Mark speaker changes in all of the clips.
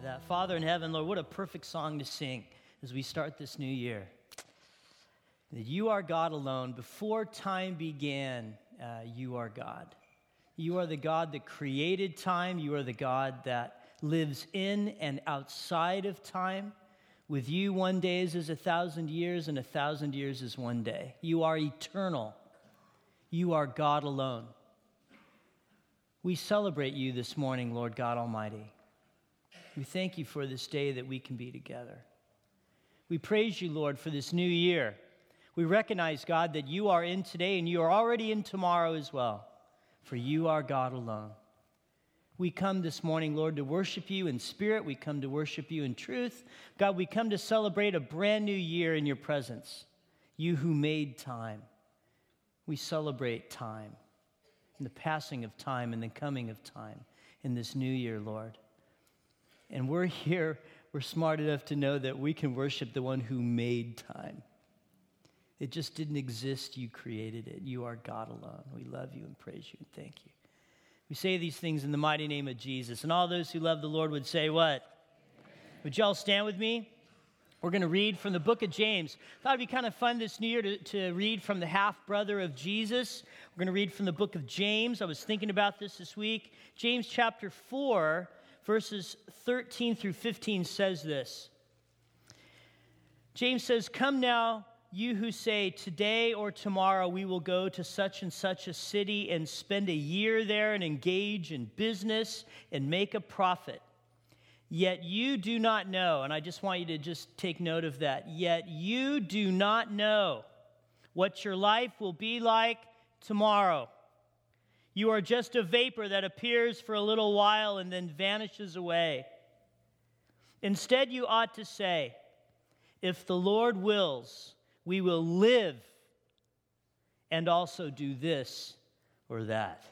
Speaker 1: that. Father in heaven, Lord, what a perfect song to sing as we start this new year. That you are God alone. Before time began, you are God. You are the God that created time. You are the God that lives in and outside of time. With you, one day is as 1,000 years, and 1,000 years is one day. You are eternal. You are God alone. We celebrate you this morning, Lord God Almighty. We thank you for this day that we can be together. We praise you, Lord, for this new year. We recognize, God, that you are in today and you are already in tomorrow as well, for you are God alone. We come this morning, Lord, to worship you in spirit. We come to worship you in truth. God, we come to celebrate a brand new year in your presence, you who made time. We celebrate time, and the passing of time and the coming of time in this new year, Lord. And we're here, we're smart enough to know that we can worship the one who made time. It just didn't exist, you created it. You are God alone. We love you and praise you and thank you. We say these things in the mighty name of Jesus. And all those who love the Lord would say what? Amen. Would y'all stand with me? We're going to read from the book of James. Thought it'd be kind of fun this new year to read from the half-brother of Jesus. We're going to read from the book of James. I was thinking about this week. James chapter 4, verses 13 through 15 says this. James says, "Come now, you who say, today or tomorrow we will go to such and such a city and spend a year there and engage in business and make a profit. Yet you do not know," and I just want you to just take note of that, "yet you do not know what your life will be like tomorrow. You are just a vapor that appears for a little while and then vanishes away. Instead, you ought to say, if the Lord wills, we will live and also do this or that."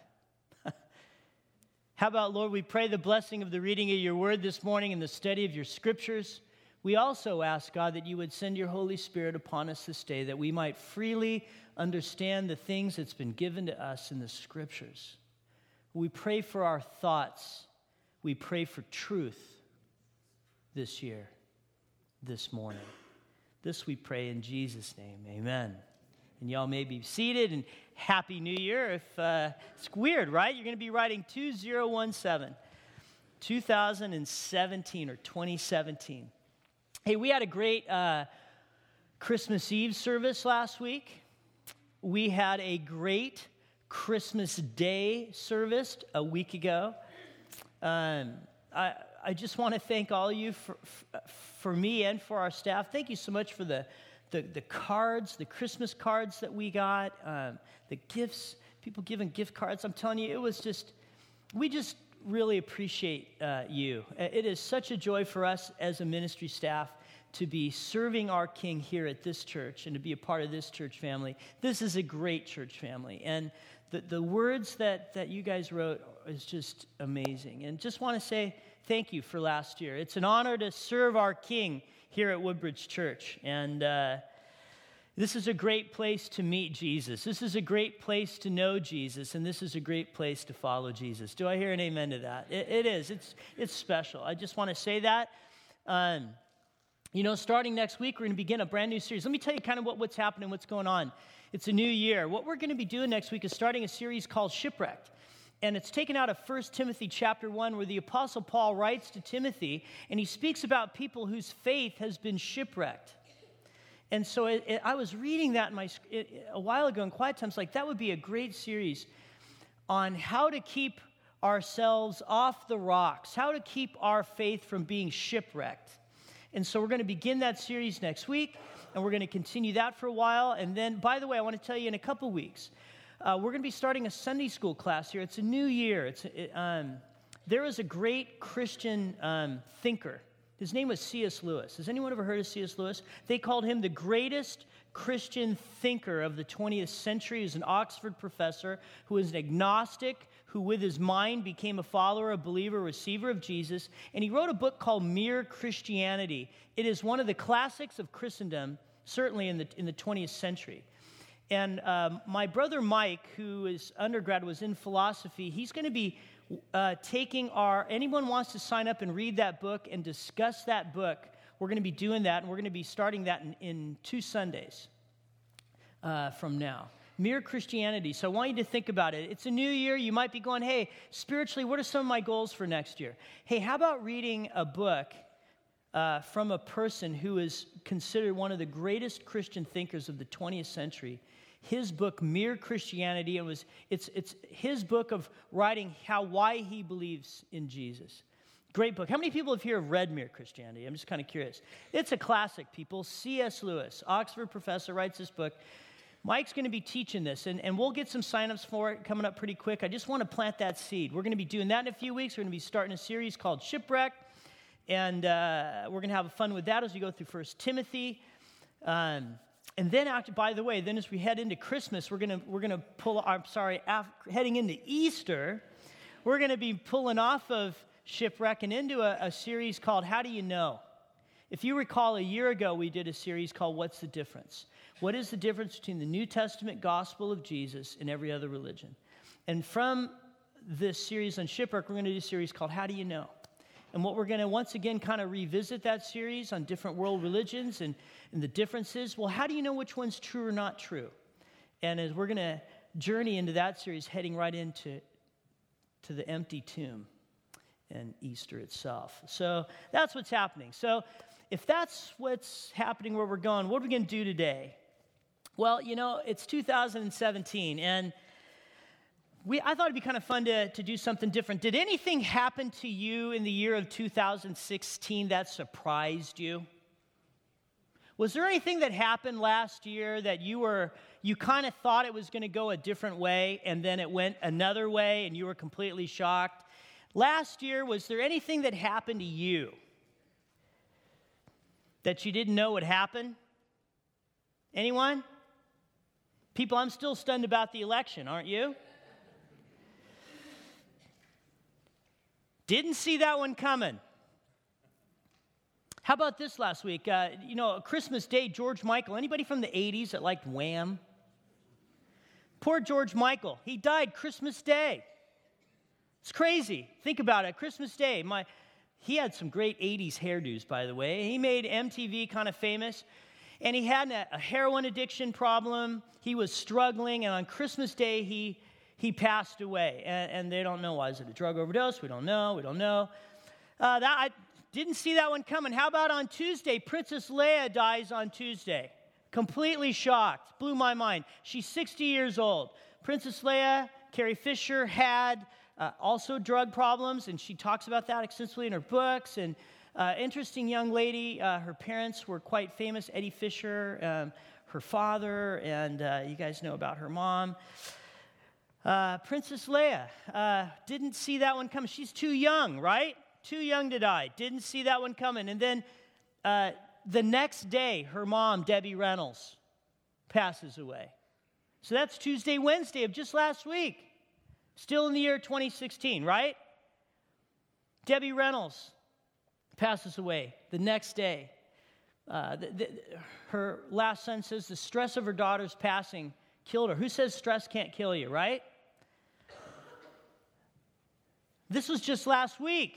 Speaker 1: How about, Lord, we pray the blessing of the reading of your word this morning and the study of your scriptures. We also ask, God, that you would send your Holy Spirit upon us this day, that we might freely understand the things that's been given to us in the scriptures. We pray for our thoughts. We pray for truth this year, this morning. This we pray in Jesus' name. Amen. And y'all may be seated, and Happy New Year. If it's weird, right? You're going to be writing 2017, 2017 or 2017. Hey, we had a great Christmas Eve service last week. We had a great Christmas Day service a week ago. I just want to thank all of you for me and for our staff. Thank you so much for the cards, the Christmas cards that we got, the gifts, people giving gift cards. I'm telling you, we just really appreciate you. It is such a joy for us as a ministry staff to be serving our King here at this church and to be a part of this church family. This is a great church family. And the words that you guys wrote is just amazing. And just want to say thank you for last year. It's an honor to serve our King here at Woodbridge Church. And this is a great place to meet Jesus. This is a great place to know Jesus. And this is a great place to follow Jesus. Do I hear an amen to that? It is. It's special. I just want to say that. Starting next week, we're going to begin a brand new series. Let me tell you kind of what's happening, what's going on. It's a new year. What we're going to be doing next week is starting a series called Shipwrecked. And it's taken out of 1 Timothy chapter 1, where the Apostle Paul writes to Timothy, and he speaks about people whose faith has been shipwrecked. And so I was reading that a while ago in quiet times, like that would be a great series on how to keep ourselves off the rocks, how to keep our faith from being shipwrecked. And so we're going to begin that series next week, and we're going to continue that for a while. And then, by the way, I want to tell you in a couple weeks, we're going to be starting a Sunday school class here. It's a new year. There is a great Christian thinker. His name was C.S. Lewis. Has anyone ever heard of C.S. Lewis? They called him the greatest Christian thinker of the 20th century. He was an Oxford professor who was an agnostic, who with his mind became a follower, a believer, a receiver of Jesus. And he wrote a book called Mere Christianity. It is one of the classics of Christendom, certainly in the 20th century. And my brother Mike, who is undergrad, was in philosophy. He's going to be anyone wants to sign up and read that book and discuss that book, we're going to be doing that, and we're going to be starting that in 2 Sundays from now. Mere Christianity. So I want you to think about it. It's a new year. You might be going, hey, spiritually, what are some of my goals for next year? Hey, how about reading a book from a person who is considered one of the greatest Christian thinkers of the 20th century? His book, Mere Christianity, it's his book of writing why he believes in Jesus. Great book. How many people here have read Mere Christianity? I'm just kind of curious. It's a classic, people. C.S. Lewis, Oxford professor, writes this book. Mike's going to be teaching this, and we'll get some signups for it coming up pretty quick. I just want to plant that seed. We're going to be doing that in a few weeks. We're going to be starting a series called Shipwreck, and we're going to have fun with that as we go through 1 Timothy. And then, by the way, then as we head into Christmas, heading into Easter, we're going to be pulling off of Shipwreck and into a series called How Do You Know? If you recall, a year ago, we did a series called What's the Difference? What is the difference between the New Testament gospel of Jesus and every other religion? And from this series on Shipwreck, we're going to do a series called How Do You Know? And what we're going to once again kind of revisit that series on different world religions and the differences. Well, how do you know which one's true or not true? And as we're going to journey into that series, heading right into the empty tomb and Easter itself. So that's what's happening. So if that's what's happening where we're going, what are we going to do today? Well, it's 2017, and I thought it'd be kind of fun to do something different. Did anything happen to you in the year of 2016 that surprised you? Was there anything that happened last year that you kind of thought it was going to go a different way, and then it went another way, and you were completely shocked? Last year, was there anything that happened to you that you didn't know would happen? Anyone? People, I'm still stunned about the election, aren't you? Didn't see that one coming. How about this last week? Christmas Day, George Michael. Anybody from the 80s that liked Wham? Poor George Michael. He died Christmas Day. It's crazy. Think about it. Christmas Day. He had some great 80s hairdos, by the way. He made MTV kind of famous. And he had a heroin addiction problem. He was struggling. And on Christmas Day, he passed away. And they don't know why. Is it a drug overdose? We don't know. I didn't see that one coming. How about on Tuesday? Princess Leia dies on Tuesday. Completely shocked. Blew my mind. She's 60 years old. Princess Leia, Carrie Fisher, had also drug problems, and she talks about that extensively in her books. And interesting young lady. Her parents were quite famous. Eddie Fisher, her father, and you guys know about her mom. Princess Leia. Didn't see that one coming. She's too young, right? Too young to die. Didn't see that one coming. And then the next day, her mom, Debbie Reynolds, passes away. So that's Tuesday, Wednesday of just last week. Still in the year 2016, right? Debbie Reynolds passes away the next day. Her last son says the stress of her daughter's passing killed her. Who says stress can't kill you, right? This was just last week.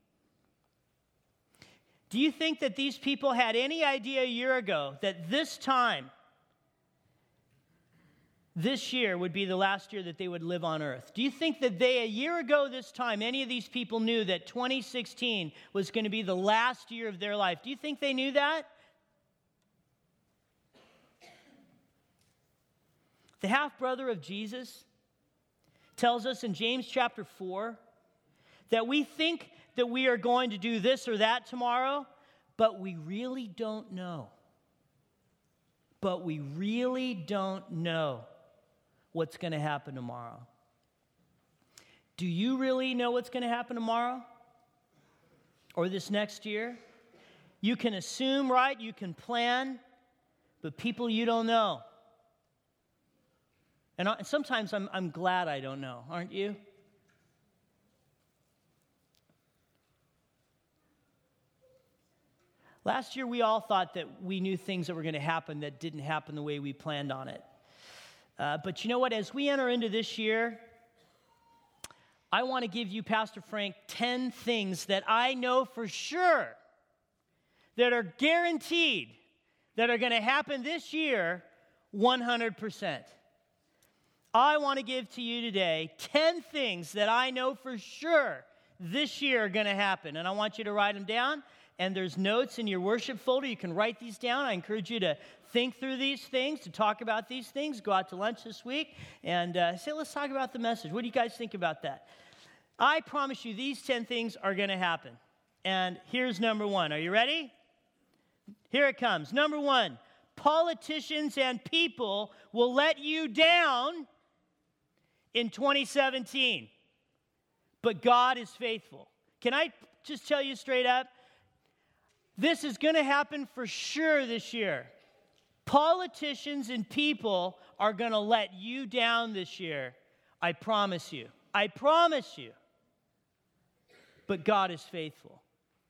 Speaker 1: Do you think that these people had any idea a year ago that this time, this year would be the last year that they would live on earth? Do you think that a year ago this time, any of these people knew that 2016 was going to be the last year of their life? Do you think they knew that? The half-brother of Jesus tells us in James chapter 4 that we think that we are going to do this or that tomorrow, but we really don't know. But we really don't know what's going to happen tomorrow. Do you really know what's going to happen tomorrow? Or this next year? You can assume, right? You can plan, but people, you don't know. And sometimes I'm glad I don't know, aren't you? Last year, we all thought that we knew things that were going to happen that didn't happen the way we planned on it. But you know what? As we enter into this year, I want to give you, Pastor Frank, 10 things that I know for sure that are guaranteed that are going to happen this year 100%. I want to give to you today 10 things that I know for sure this year are going to happen. And I want you to write them down. And there's notes in your worship folder. You can write these down. I encourage you to think through these things, to talk about these things. Go out to lunch this week and say, let's talk about the message. What do you guys think about that? I promise you these 10 things are going to happen. And here's number one. Are you ready? Here it comes. Number one, politicians and people will let you down in 2017. But God is faithful. Can I just tell you straight up? This is going to happen for sure this year. Politicians and people are going to let you down this year. I promise you. I promise you. But God is faithful.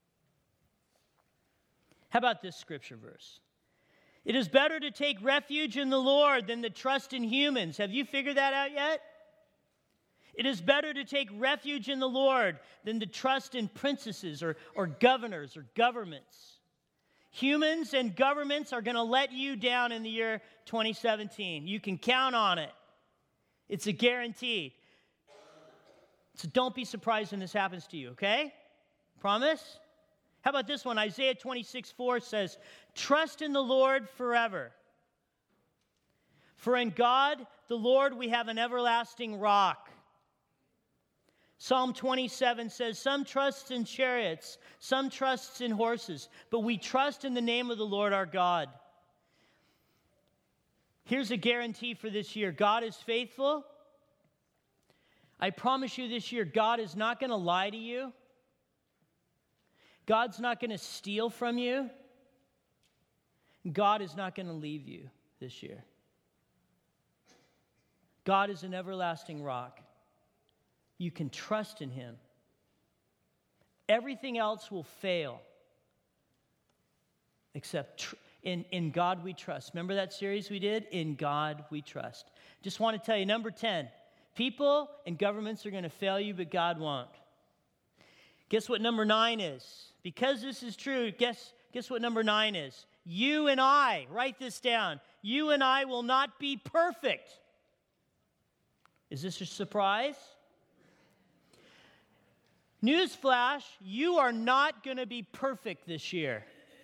Speaker 1: How about this scripture verse? It is better to take refuge in the Lord than to trust in humans. Have you figured that out yet? It is better to take refuge in the Lord than to trust in princesses or governors or governments. Humans and governments are going to let you down in the year 2017. You can count on it. It's a guarantee. So don't be surprised when this happens to you, okay? Promise? How about this one? Isaiah 26:4 says, trust in the Lord forever. For in God, the Lord, we have an everlasting rock. Psalm 27 says, some trusts in chariots, some trusts in horses, but we trust in the name of the Lord our God. Here's a guarantee for this year. God is faithful. I promise you this year, God is not going to lie to you. God's not going to steal from you. God is not going to leave you this year. God is an everlasting rock. You can trust in him. Everything else will fail except in God we trust. Remember that series we did? In God we trust. Just want to tell you, number 10, people and governments are going to fail you, but God won't. Guess what number 9 is? Because this is true, guess what number 9 is? You and I, write this down. You and I will not be perfect. Is this a surprise? Newsflash, you are not going to be perfect this year.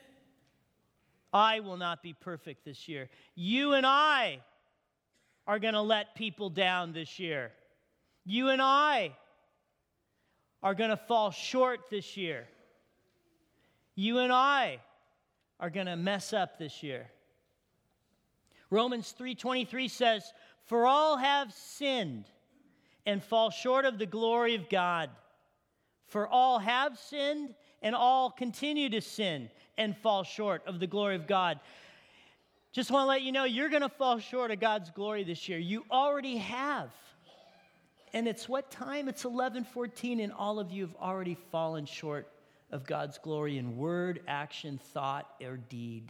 Speaker 1: I will not be perfect this year. You and I are going to let people down this year. You and I are going to fall short this year. You and I are going to mess up this year. Romans 3:23 says, for all have sinned and fall short of the glory of God. For all have sinned and all continue to sin and fall short of the glory of God. Just want to let you know, you're going to fall short of God's glory this year. You already have. And it's what time? It's 11:14, and all of you have already fallen short of God's glory in word, action, thought, or deed.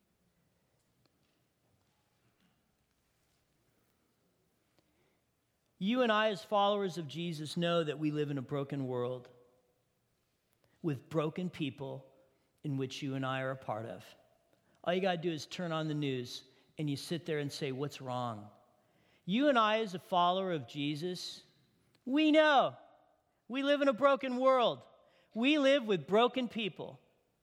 Speaker 1: You and I, as followers of Jesus, know that we live in a broken world with broken people in which you and I are a part of. All you got to do is turn on the news and you sit there and say, what's wrong? You and I, as a follower of Jesus, we know we live in a broken world. We live with broken people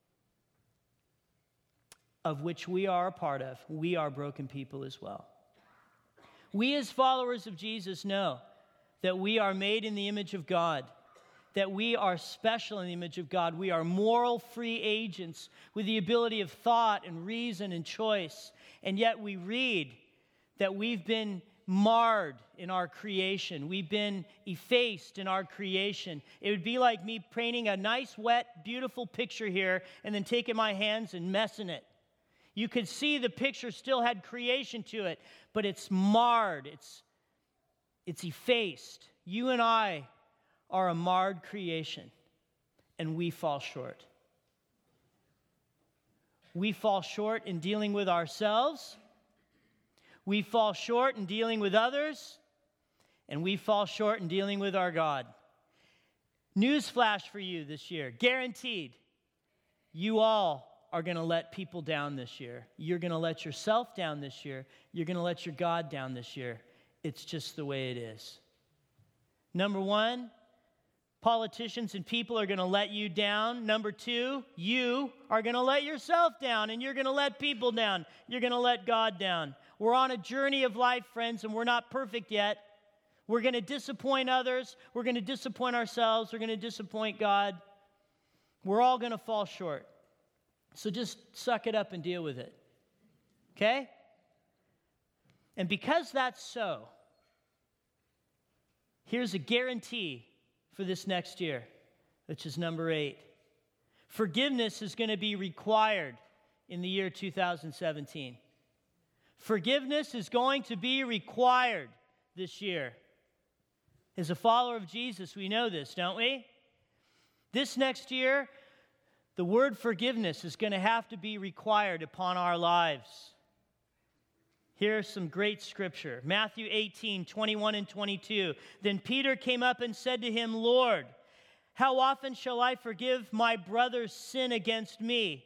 Speaker 1: of which we are a part of. We are broken people as well. We, as followers of Jesus, know that we are made in the image of God, that we are special in the image of God. We are moral free agents with the ability of thought and reason and choice. And yet we read that we've been marred in our creation. We've been effaced in our creation. It would be like me painting a nice, wet, beautiful picture here and then taking my hands and messing it. You could see the picture still had creation to it, but it's marred. It's effaced. You and I are a marred creation, and we fall short. We fall short in dealing with ourselves. We fall short in dealing with others, and we fall short in dealing with our God. Newsflash for you this year, guaranteed. You all are going to let people down this year. You're going to let yourself down this year. You're going to let your God down this year. It's just the way it is. Number one, politicians and people are going to let you down. Number two, you are going to let yourself down, and you're going to let people down. You're going to let God down. We're on a journey of life, friends, and we're not perfect yet. We're going to disappoint others. We're going to disappoint ourselves. We're going to disappoint God. We're all going to fall short. So just suck it up and deal with it. Okay? And because that's so, here's a guarantee for this next year, which is number 8. Forgiveness is going to be required in the year 2017. Forgiveness is going to be required this year. As a follower of Jesus, we know this, don't we? This next year, the word forgiveness is going to have to be required upon our lives. Here's some great scripture. Matthew 18, 21 and 22. Then Peter came up and said to him, Lord, how often shall I forgive my brother's sin against me?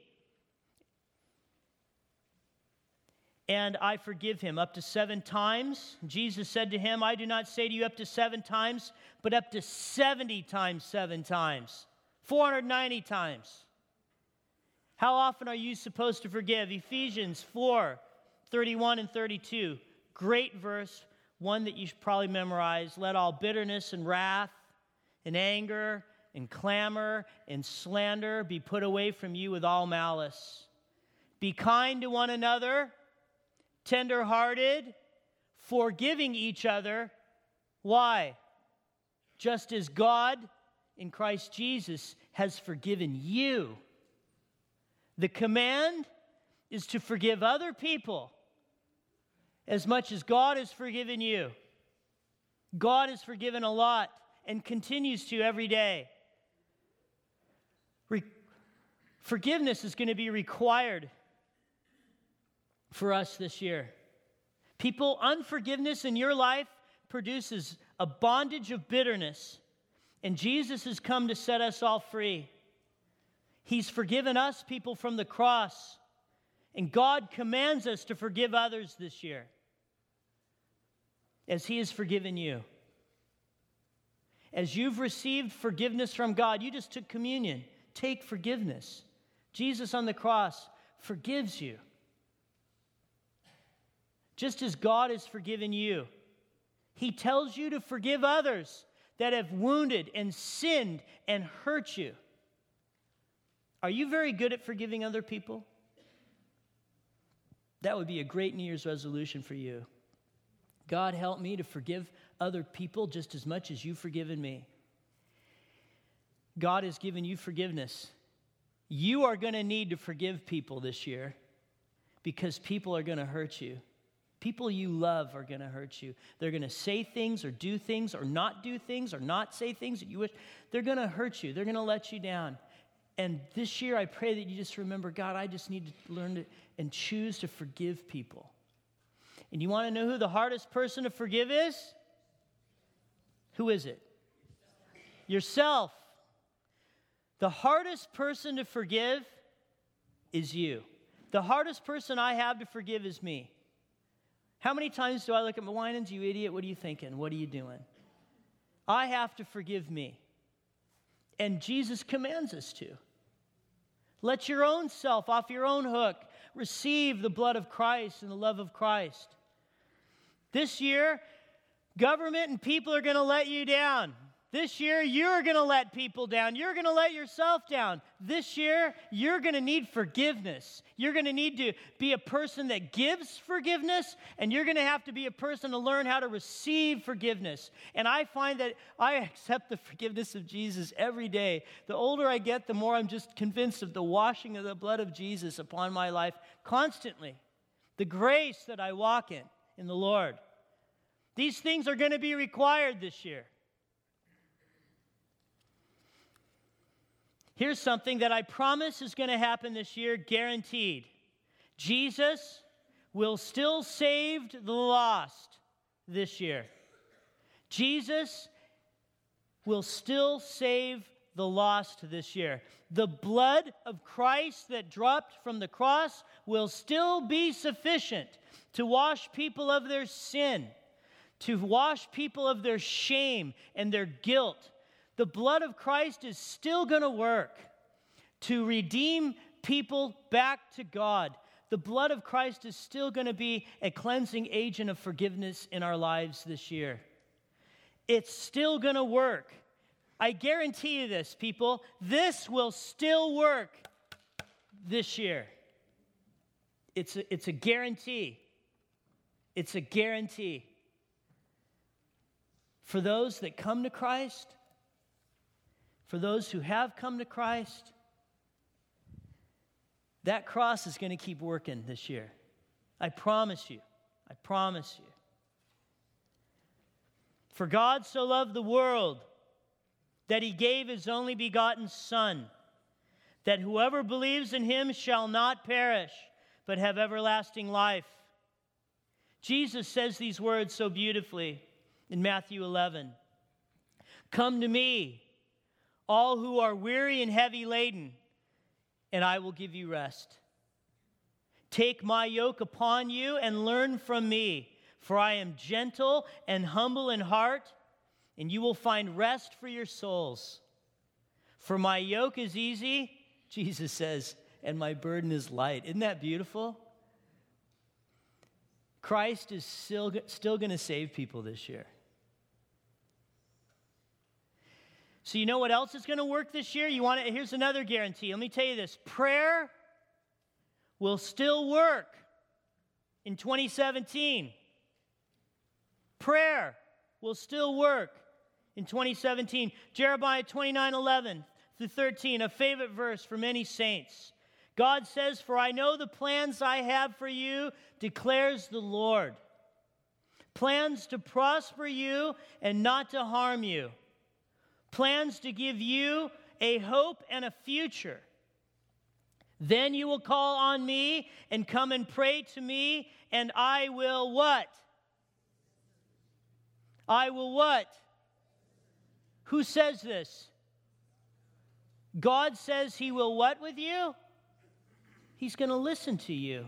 Speaker 1: And I forgive him up to 7 times. Jesus said to him, I do not say to you up to 7 times, but up to 70 times 7 times. 490 times. How often are you supposed to forgive? Ephesians 4, 31 and 32. Great verse, one that you should probably memorize. Let all bitterness and wrath and anger and clamor and slander be put away from you with all malice. Be kind to one another, tender-hearted, forgiving each other. Why? Just as God in Christ Jesus has forgiven you. The command is to forgive other people as much as God has forgiven you. God has forgiven a lot and continues to every day. Forgiveness is going to be required for us this year. People, unforgiveness in your life produces a bondage of bitterness, and Jesus has come to set us all free. He's forgiven us, people, from the cross, and God commands us to forgive others this year as He has forgiven you. As you've received forgiveness from God, you just took communion. Take forgiveness. Jesus on the cross forgives you. Just as God has forgiven you, He tells you to forgive others that have wounded and sinned and hurt you. Are you very good at forgiving other people? That would be a great New Year's resolution for you. God, help me to forgive other people just as much as you've forgiven me. God has given you forgiveness. You are going to need to forgive people this year because people are going to hurt you. People you love are going to hurt you. They're going to say things or do things or not do things or not say things that you wish. They're going to hurt you. They're going to let you down. And this year, I pray that you just remember, God, I just need to learn to and choose to forgive people. And you want to know who the hardest person to forgive is? Who is it? Yourself. The hardest person to forgive is you. The hardest person I have to forgive is me. How many times do I look at my Winans, you idiot, what are you thinking? What are you doing? I have to forgive me. And Jesus commands us to. Let your own self off your own hook. Receive the blood of Christ and the love of Christ. This year, government and people are going to let you down. This year, you're going to let people down. You're going to let yourself down. This year, you're going to need forgiveness. You're going to need to be a person that gives forgiveness, and you're going to have to be a person to learn how to receive forgiveness. And I find that I accept the forgiveness of Jesus every day. The older I get, the more I'm just convinced of the washing of the blood of Jesus upon my life constantly. The grace that I walk in the Lord. These things are going to be required this year. Here's something that I promise is going to happen this year, guaranteed. Jesus will still save the lost this year. Jesus will still save the lost this year. The blood of Christ that dropped from the cross will still be sufficient to wash people of their sin, to wash people of their shame and their guilt. The blood of Christ is still going to work to redeem people back to God. The blood of Christ is still going to be a cleansing agent of forgiveness in our lives this year. It's still going to work. I guarantee you this, people. This will still work this year. It's a guarantee. It's a guarantee. For those that come to Christ, for those who have come to Christ, that cross is going to keep working this year. I promise you. I promise you. For God so loved the world that he gave his only begotten Son, that whoever believes in him shall not perish, but have everlasting life. Jesus says these words so beautifully in Matthew 11. Come to me, all who are weary and heavy laden, and I will give you rest. Take my yoke upon you and learn from me, for I am gentle and humble in heart, and you will find rest for your souls. For my yoke is easy, Jesus says, and my burden is light. Isn't that beautiful? Christ is still going to save people this year. So you know what else is going to work this year? Here's another guarantee. Let me tell you this. Prayer will still work in 2017. Prayer will still work in 2017. Jeremiah 29:11-13, a favorite verse for many saints. God says, for I know the plans I have for you, declares the Lord. Plans to prosper you and not to harm you. Plans to give you a hope and a future. Then you will call on me and come and pray to me, and I will what? I will what? Who says this? God says he will what with you? He's going to listen to you.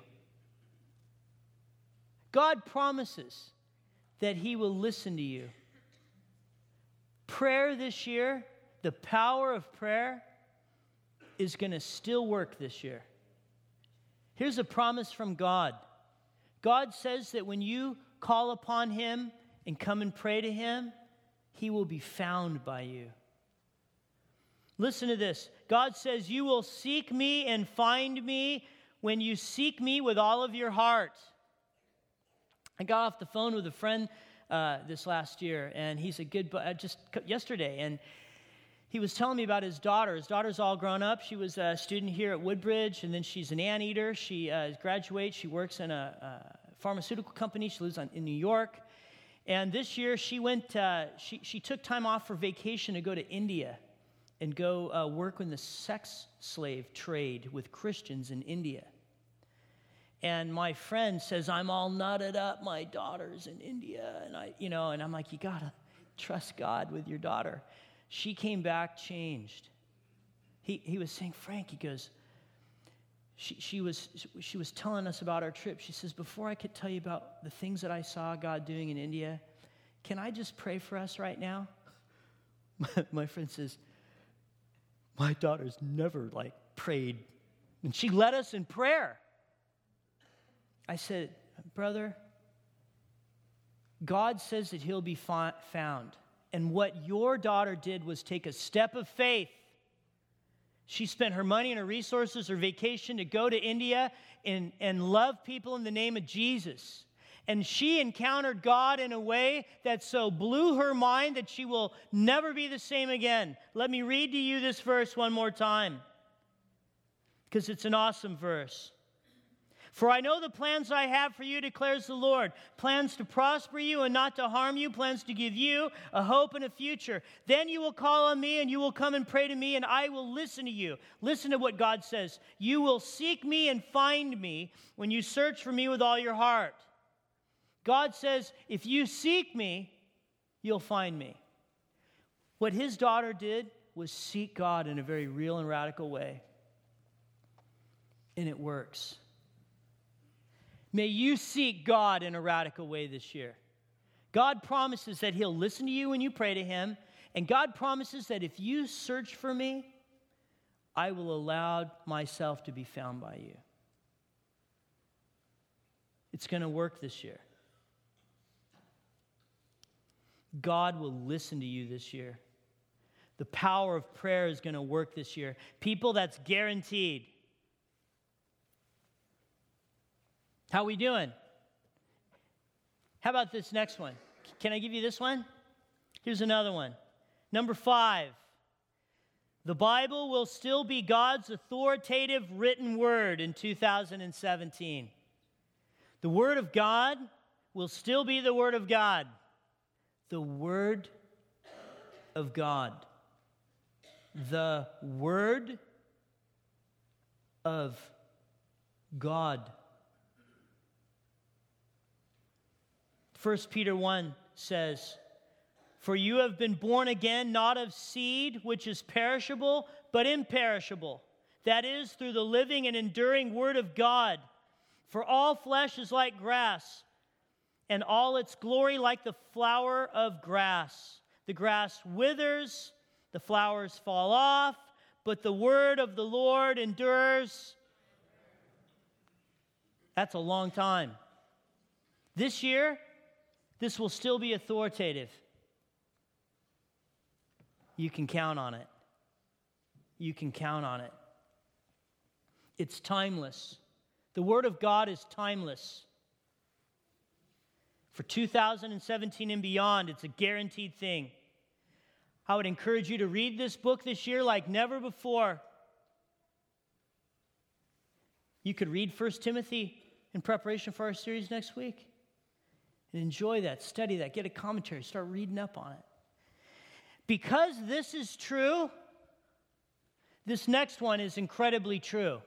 Speaker 1: God promises that he will listen to you. Prayer this year, the power of prayer, is going to still work this year. Here's a promise from God. God says that when you call upon him and come and pray to him, he will be found by you. Listen to this. God says, you will seek me and find me when you seek me with all of your heart. I got off the phone with a friend this last year, and he's a good just yesterday, and he was telling me about his daughter. His daughter's all grown up. She was a student here at Woodbridge, and then she's an anteater. She graduates. She works in a pharmaceutical company. She lives in New York. And this year, she took time off for vacation to go to India and go work in the sex slave trade with Christians in India. And my friend says, I'm all nutted up. My daughter's in India. And I'm like, you got to trust God with your daughter. She came back changed. He was saying, Frank, he goes, she was telling us about our trip. She says, before I could tell you about the things that I saw God doing in India, can I just pray for us right now? My friend says, my daughter's never prayed. And she led us in prayer. I said, brother, God says that he'll be found. And what your daughter did was take a step of faith. She spent her money and her resources, her vacation to go to India and love people in the name of Jesus. And she encountered God in a way that so blew her mind that she will never be the same again. Let me read to you this verse one more time, because it's an awesome verse. For I know the plans I have for you, declares the Lord. Plans to prosper you and not to harm you. Plans to give you a hope and a future. Then you will call on me and you will come and pray to me and I will listen to you. Listen to what God says. You will seek me and find me when you search for me with all your heart. God says, if you seek me, you'll find me. What his daughter did was seek God in a very real and radical way. And it works. May you seek God in a radical way this year. God promises that he'll listen to you when you pray to him. And God promises that if you search for me, I will allow myself to be found by you. It's going to work this year. God will listen to you this year. The power of prayer is going to work this year. People, that's guaranteed. How we doing? How about this next one? Can I give you this one? Here's another one. Number 5. The Bible will still be God's authoritative written word in 2017. The Word of God will still be the Word of God. The Word of God. The Word of God. 1 Peter 1 says, "For you have been born again, not of seed which is perishable, but imperishable. That is, through the living and enduring Word of God. For all flesh is like grass, and all its glory like the flower of grass. The grass withers, the flowers fall off, but the word of the Lord endures." That's a long time. This year, this will still be authoritative. You can count on it. You can count on it. It's timeless. The Word of God is timeless. For 2017 and beyond, it's a guaranteed thing. I would encourage you to read this book this year like never before. You could read 1 Timothy in preparation for our series next week. And enjoy that, study that, get a commentary, start reading up on it. Because this is true, this next one is incredibly true.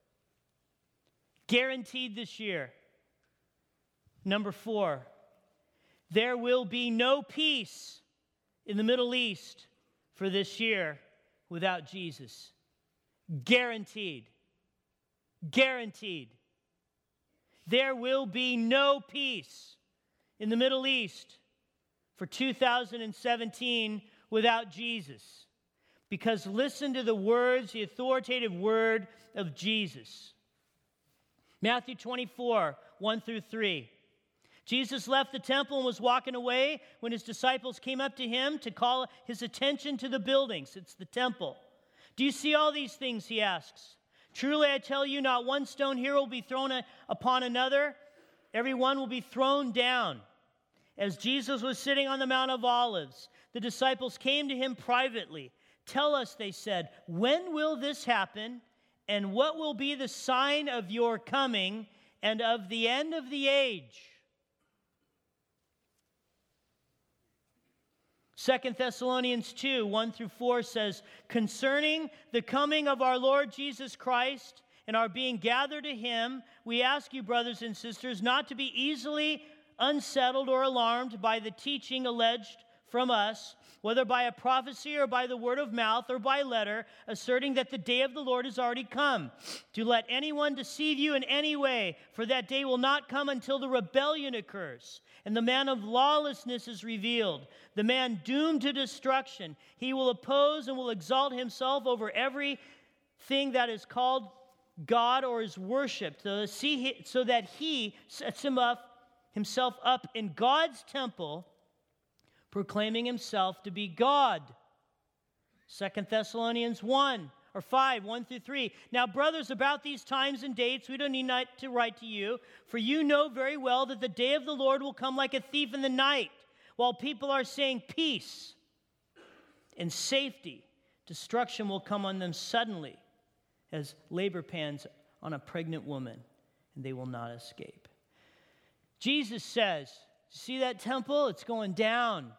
Speaker 1: Guaranteed this year. Number 4, there will be no peace in the Middle East for this year without Jesus. Guaranteed. Guaranteed. There will be no peace in the Middle East for 2017 without Jesus. Because listen to the words, the authoritative word of Jesus. Matthew 24, 1 through 3. Jesus left the temple and was walking away when his disciples came up to him to call his attention to the buildings. It's the temple. "Do you see all these things?" he asks. "Truly I tell you, not one stone here will be thrown upon another. Every one will be thrown down." As Jesus was sitting on the Mount of Olives, the disciples came to him privately. "Tell us," they said, "when will this happen? And what will be the sign of your coming and of the end of the age?" 2 Thessalonians 2, 1 through 4 says, "Concerning the coming of our Lord Jesus Christ and our being gathered to him, we ask you, brothers and sisters, not to be easily unsettled or alarmed by the teaching alleged from us, whether by a prophecy or by the word of mouth or by letter, asserting that the day of the Lord is already come. Do let anyone deceive you in any way, for that day will not come until the rebellion occurs, and the man of lawlessness is revealed, the man doomed to destruction. He will oppose and will exalt himself over everything that is called God or is worshipped, so that he sets himself up in God's temple, proclaiming himself to be God." 2 Thessalonians 5, 1 through 3. "Now, brothers, about these times and dates, we don't need to write to you, for you know very well that the day of the Lord will come like a thief in the night. While people are saying peace and safety, destruction will come on them suddenly, as labor pains on a pregnant woman, and they will not escape." Jesus says, "See that temple? It's going down."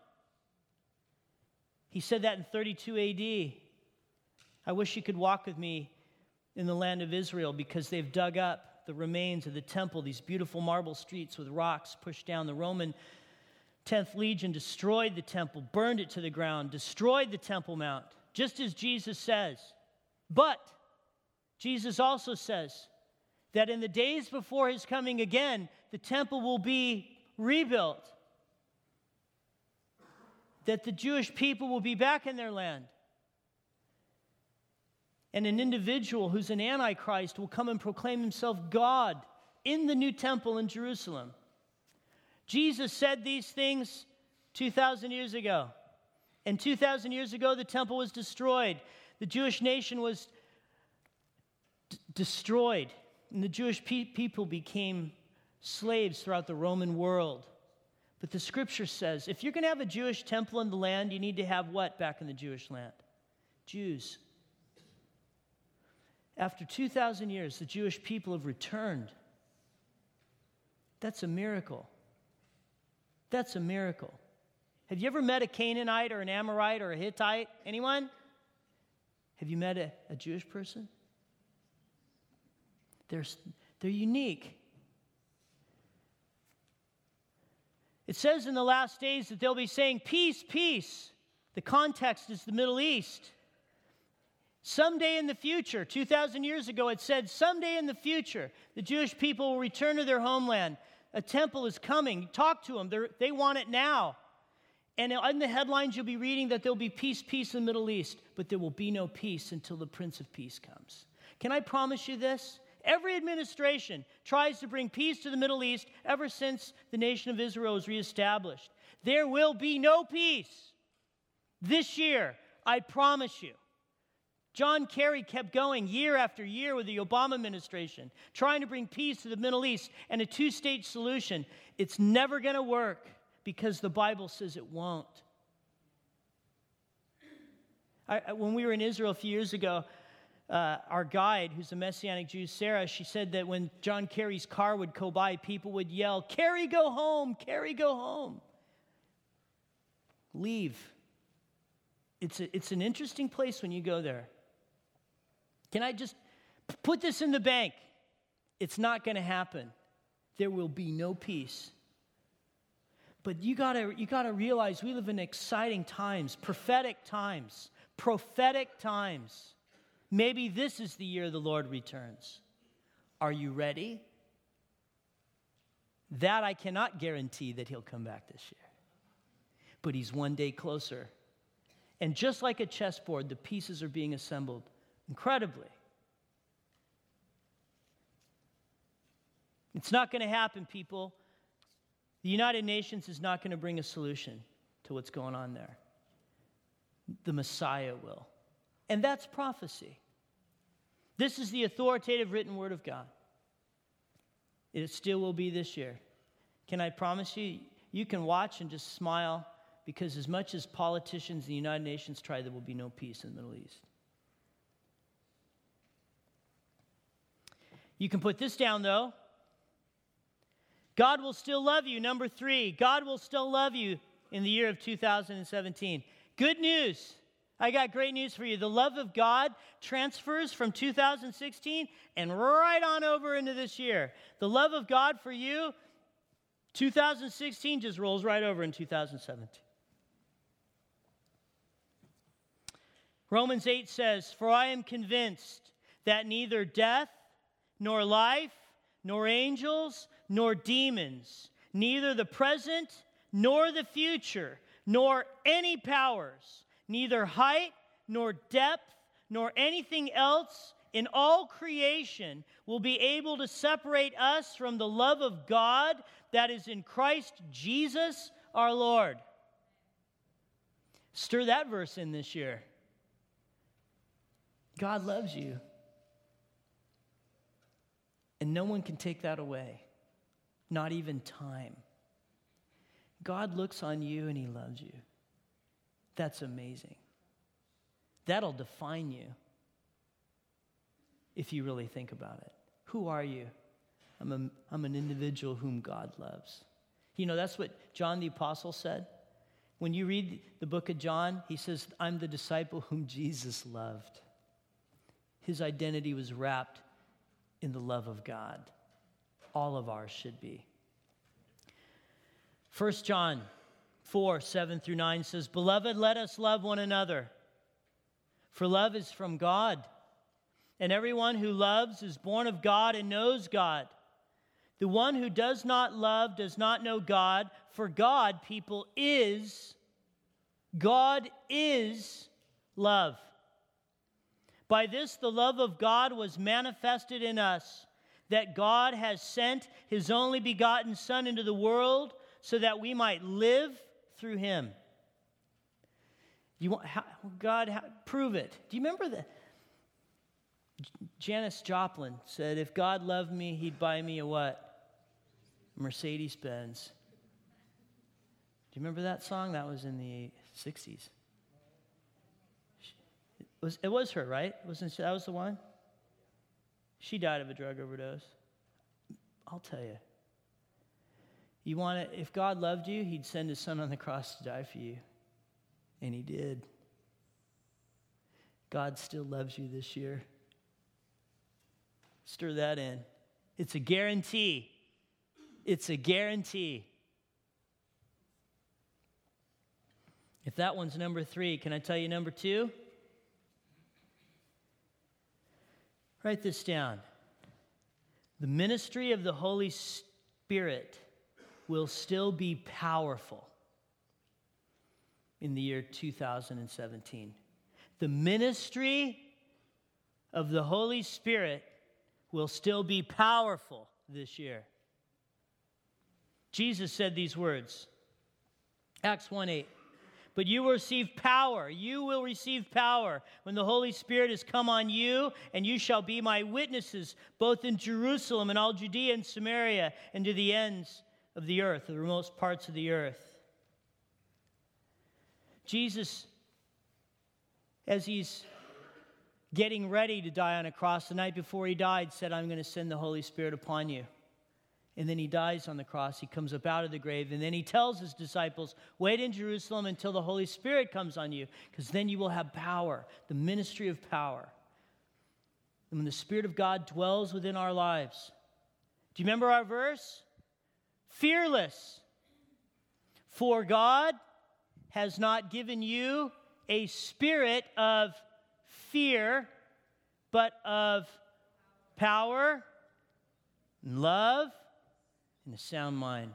Speaker 1: He said that in 32 AD. I wish you could walk with me in the land of Israel, because they've dug up the remains of the temple, these beautiful marble streets with rocks pushed down. The Roman 10th Legion destroyed the temple, burned it to the ground, destroyed the Temple Mount, just as Jesus says. But Jesus also says that in the days before his coming again, the temple will be rebuilt, that the Jewish people will be back in their land. And an individual who's an antichrist will come and proclaim himself God in the new temple in Jerusalem. Jesus said these things 2,000 years ago. And 2,000 years ago, the temple was destroyed. The Jewish nation was destroyed. And the Jewish people became slaves throughout the Roman world. But the scripture says, if you're going to have a Jewish temple in the land, you need to have what back in the Jewish land? Jews. After 2,000 years, the Jewish people have returned. That's a miracle. That's a miracle. Have you ever met a Canaanite or an Amorite or a Hittite? Anyone? Have you met a Jewish person? They're unique. It says in the last days that they'll be saying, peace, peace. The context is the Middle East. Someday in the future, 2,000 years ago, it said, someday in the future, the Jewish people will return to their homeland. A temple is coming. Talk to them. They want it now. And in the headlines, you'll be reading that there'll be peace, peace in the Middle East, but there will be no peace until the Prince of Peace comes. Can I promise you this? Every administration tries to bring peace to the Middle East ever since the nation of Israel was reestablished. There will be no peace this year, I promise you. John Kerry kept going year after year with the Obama administration, trying to bring peace to the Middle East and a two-state solution. It's never going to work because the Bible says it won't. When we were in Israel a few years ago, our guide, who's a Messianic Jew, Sarah, she said that when John Kerry's car would go by, people would yell, "Kerry, go home! Kerry, go home!" Leave. It's an interesting place when you go there. Can I just put this in the bank? It's not going to happen. There will be no peace. But you gotta realize we live in exciting times, prophetic times. Maybe this is the year the Lord returns. Are you ready? That I cannot guarantee that he'll come back this year. But he's one day closer. And just like a chessboard, the pieces are being assembled incredibly. It's not going to happen, people. The United Nations is not going to bring a solution to what's going on there. The Messiah will. And that's prophecy. This is the authoritative written word of God. It still will be this year. Can I promise you, you can watch and just smile, because as much as politicians in the United Nations try, there will be no peace in the Middle East. You can put this down, though. God will still love you. Number 3, God will still love you in the year of 2017. Good news. I got great news for you. The love of God transfers from 2016 and right on over into this year. The love of God for you, 2016 just rolls right over in 2017. Romans 8 says, "For I am convinced that neither death, nor life, nor angels, nor demons, neither the present, nor the future, nor any powers, neither height, nor depth, nor anything else in all creation will be able to separate us from the love of God that is in Christ Jesus our Lord." Stir that verse in this year. God loves you. And no one can take that away. Not even time. God looks on you and he loves you. That's amazing. That'll define you if you really think about it. Who are you? I'm an individual whom God loves. You know, that's what John the Apostle said. When you read the book of John, he says, "I'm the disciple whom Jesus loved." His identity was wrapped in the love of God. All of ours should be. 1 John 4, 7 through 9 says, "Beloved, let us love one another, for love is from God. And everyone who loves is born of God and knows God. The one who does not love does not know God, for God is love. By this the love of God was manifested in us, that God has sent his only begotten Son into the world so that we might live through him." Prove it. Do you remember that? Janis Joplin said, "If God loved me, he'd buy me a what? Mercedes-Benz." Do you remember that song? That was in the 60s. It was her, right? That was the one? She died of a drug overdose. I'll tell you. If God loved you, he'd send his Son on the cross to die for you. And he did. God still loves you this year. Stir that in. It's a guarantee. It's a guarantee. If that one's number 3, can I tell you number 2? Write this down. The ministry of the Holy Spirit will still be powerful in the year 2017. The ministry of the Holy Spirit will still be powerful this year. Jesus said these words, Acts 1:8. "But you will receive power. You will receive power when the Holy Spirit has come on you, and you shall be my witnesses, both in Jerusalem and all Judea and Samaria, and to the ends of the earth," the remote parts of the earth. Jesus, as he's getting ready to die on a cross, the night before he died, said, "I'm going to send the Holy Spirit upon you." And then he dies on the cross. He comes up out of the grave. And then he tells his disciples, "Wait in Jerusalem until the Holy Spirit comes on you, because then you will have power," the ministry of power. And when the Spirit of God dwells within our lives. Do you remember our verse? Fearless. "For God has not given you a spirit of fear, but of power, and love, and a sound mind."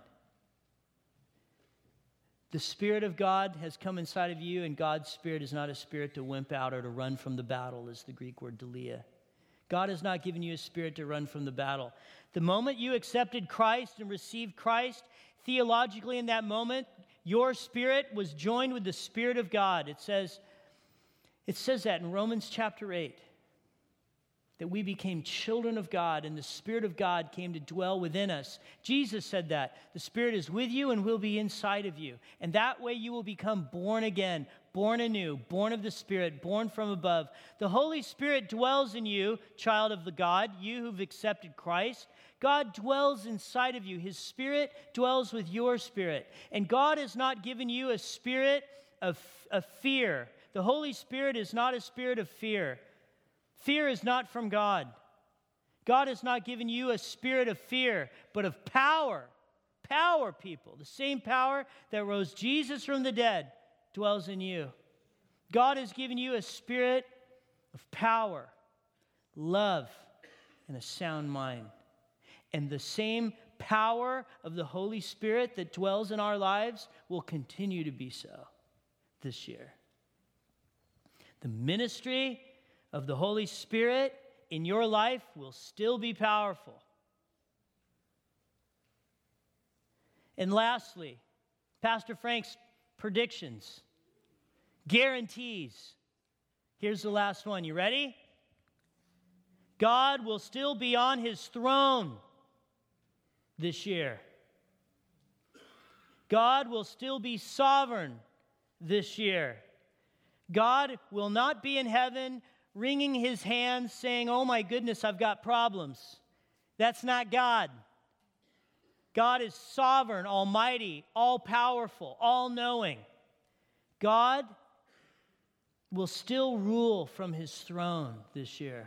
Speaker 1: The Spirit of God has come inside of you, and God's Spirit is not a spirit to wimp out or to run from the battle, is the Greek word dalia. God has not given you a spirit to run from the battle. The moment you accepted Christ and received Christ, theologically in that moment, your spirit was joined with the Spirit of God. It says that in Romans chapter 8. That we became children of God, and the Spirit of God came to dwell within us. Jesus said that. The Spirit is with you and will be inside of you. And that way you will become born again, born anew, born of the Spirit, born from above. The Holy Spirit dwells in you, child of the God, you who've accepted Christ. God dwells inside of you. His Spirit dwells with your spirit. And God has not given you a spirit of fear. The Holy Spirit is not a spirit of fear. Fear is not from God. God has not given you a spirit of fear, but of power. Power, people. The same power that rose Jesus from the dead dwells in you. God has given you a spirit of power, love, and a sound mind. And the same power of the Holy Spirit that dwells in our lives will continue to be so this year. The ministry of the Holy Spirit in your life will still be powerful. And lastly, Pastor Frank's predictions, guarantees. Here's the last one. You ready? God will still be on his throne this year. God will still be sovereign this year. God will not be in heaven wringing his hands saying, "Oh my goodness, I've got problems." That's not God. God is sovereign, almighty, all-powerful, all-knowing. God will still rule from his throne this year.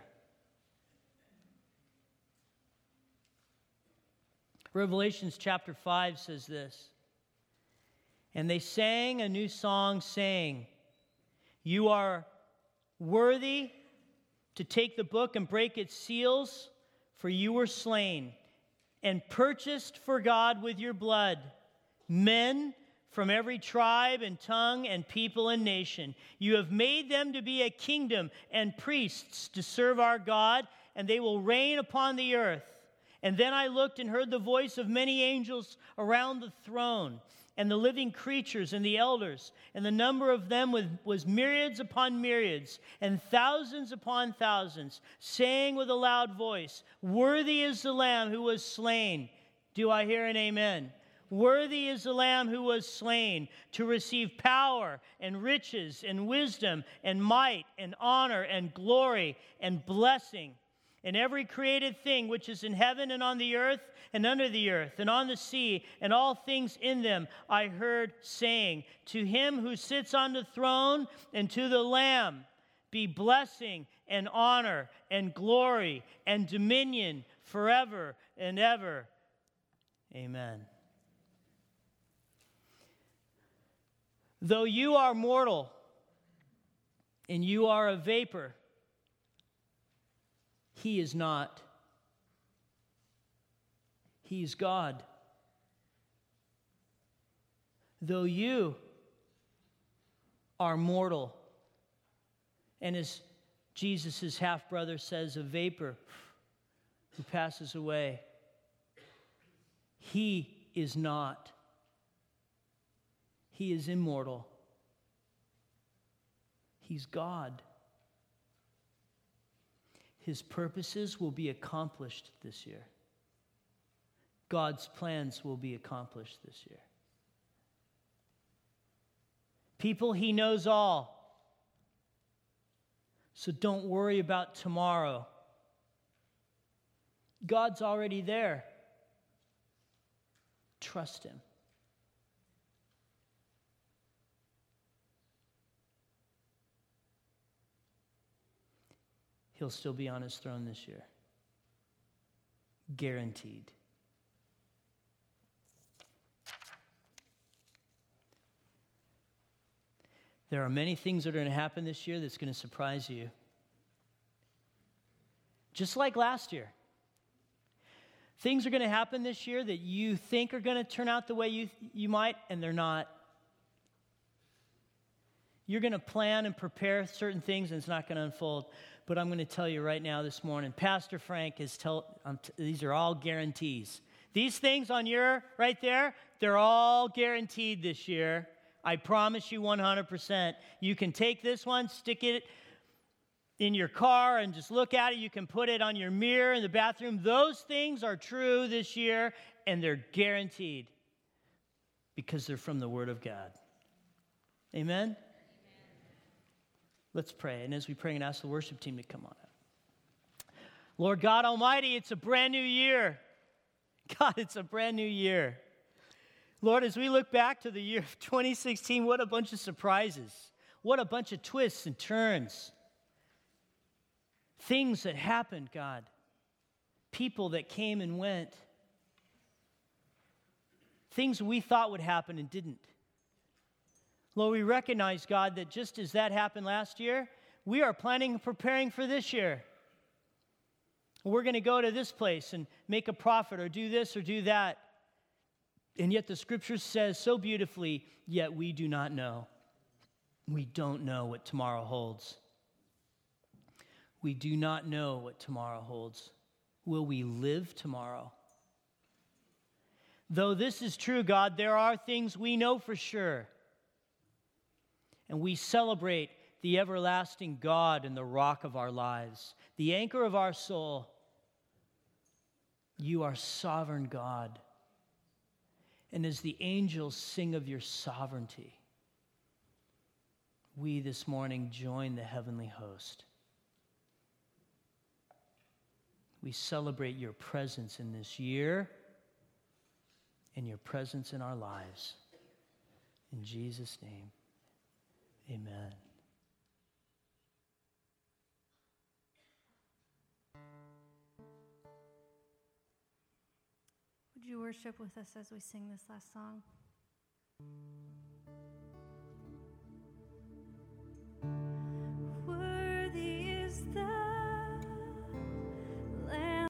Speaker 1: Revelations chapter 5 says this, And they sang a new song, saying, "You are worthy to take the book and break its seals, for you were slain and purchased for God with your blood men from every tribe and tongue and people and nation. You have made them to be a kingdom and priests to serve our God, and they will reign upon the earth." And then I looked and heard the voice of many angels around the throne, and the living creatures and the elders, and the number of them was myriads upon myriads, and thousands upon thousands, saying with a loud voice, "Worthy is the Lamb who was slain." Do I hear an amen? Worthy is the Lamb who was slain to receive power and riches and wisdom and might and honor and glory and blessing. And every created thing which is in heaven and on the earth and under the earth and on the sea and all things in them, I heard saying, "To him who sits on the throne and to the Lamb be blessing and honor and glory and dominion forever and ever. Amen." Though you are mortal and you are a vapor, He is not. He is God. Though you are mortal, and as Jesus' half-brother says, a vapor who passes away, He is not. He is immortal. He's God. His purposes will be accomplished this year. God's plans will be accomplished this year. People, He knows all. So don't worry about tomorrow. God's already there. Trust Him. He'll still be on His throne this year. Guaranteed. There are many things that are going to happen this year that's going to surprise you. Just like last year. Things are going to happen this year that you think are going to turn out the way you might, and they're not. You're going to plan and prepare certain things, and it's not going to unfold. But I'm going to tell you right now this morning, Pastor Frank is these are all guarantees. These things on your right there, they're all guaranteed this year. I promise you 100%. You can take this one, stick it in your car and just look at it. You can put it on your mirror in the bathroom. Those things are true this year, and they're guaranteed because they're from the Word of God. Amen? Let's pray. And as we pray, and ask the worship team to come on up. Lord God Almighty, it's a brand new year. God, it's a brand new year. Lord, as we look back to the year of 2016, what a bunch of surprises. What a bunch of twists and turns. Things that happened, God. People that came and went. Things we thought would happen and didn't. Lord, we recognize, God, that just as that happened last year, we are planning and preparing for this year. We're going to go to this place and make a profit or do this or do that. And yet the Scripture says so beautifully, yet we do not know. We don't know what tomorrow holds. We do not know what tomorrow holds. Will we live tomorrow? Though this is true, God, there are things we know for sure. And we celebrate the everlasting God and the rock of our lives, the anchor of our soul. You are sovereign God. And as the angels sing of your sovereignty, we this morning join the heavenly host. We celebrate your presence in this year and your presence in our lives. In Jesus' name. Amen.
Speaker 2: Would you worship with us as we sing this last song?